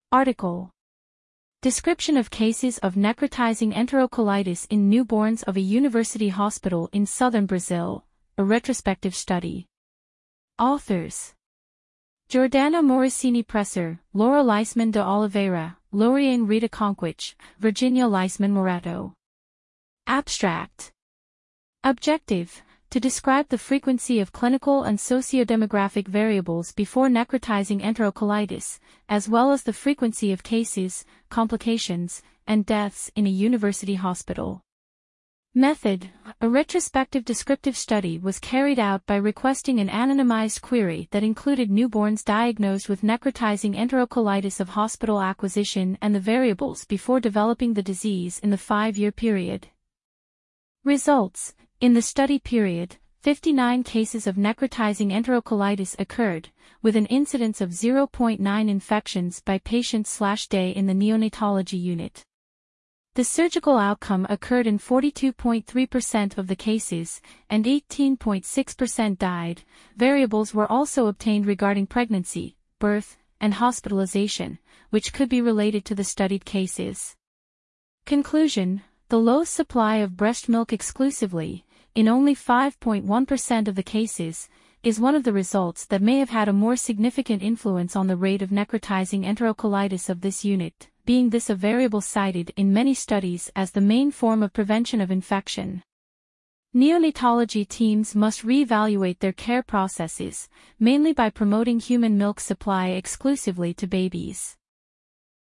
Article. Description of cases of necrotizing enterocolitis in newborns of a university hospital in southern Brazil, a retrospective study. Authors. Jordana Moricini Presser, Laura Leisman de Oliveira, Loriane Rita Conquich, Virginia Leisman Morato. Abstract. Objective: to describe the frequency of clinical and sociodemographic variables before necrotizing enterocolitis, as well as the frequency of cases, complications, and deaths in a university hospital. Method: a retrospective descriptive study was carried out by requesting an anonymized query that included newborns diagnosed with necrotizing enterocolitis of hospital acquisition and the variables before developing the disease in the 5-year period. Results: in the study period, 59 cases of necrotizing enterocolitis occurred, with an incidence of 0.9 infections by patient/day in the neonatology unit. The surgical outcome occurred in 42.3% of the cases, and 18.6% died. Variables were also obtained regarding pregnancy, birth, and hospitalization, which could be related to the studied cases. Conclusion: the low supply of breast milk exclusively, in only 5.1% of the cases, is one of the results that may have had a more significant influence on the rate of necrotizing enterocolitis of this unit, being this a variable cited in many studies as the main form of prevention of infection. Neonatology teams must re-evaluate their care processes, mainly by promoting human milk supply exclusively to babies.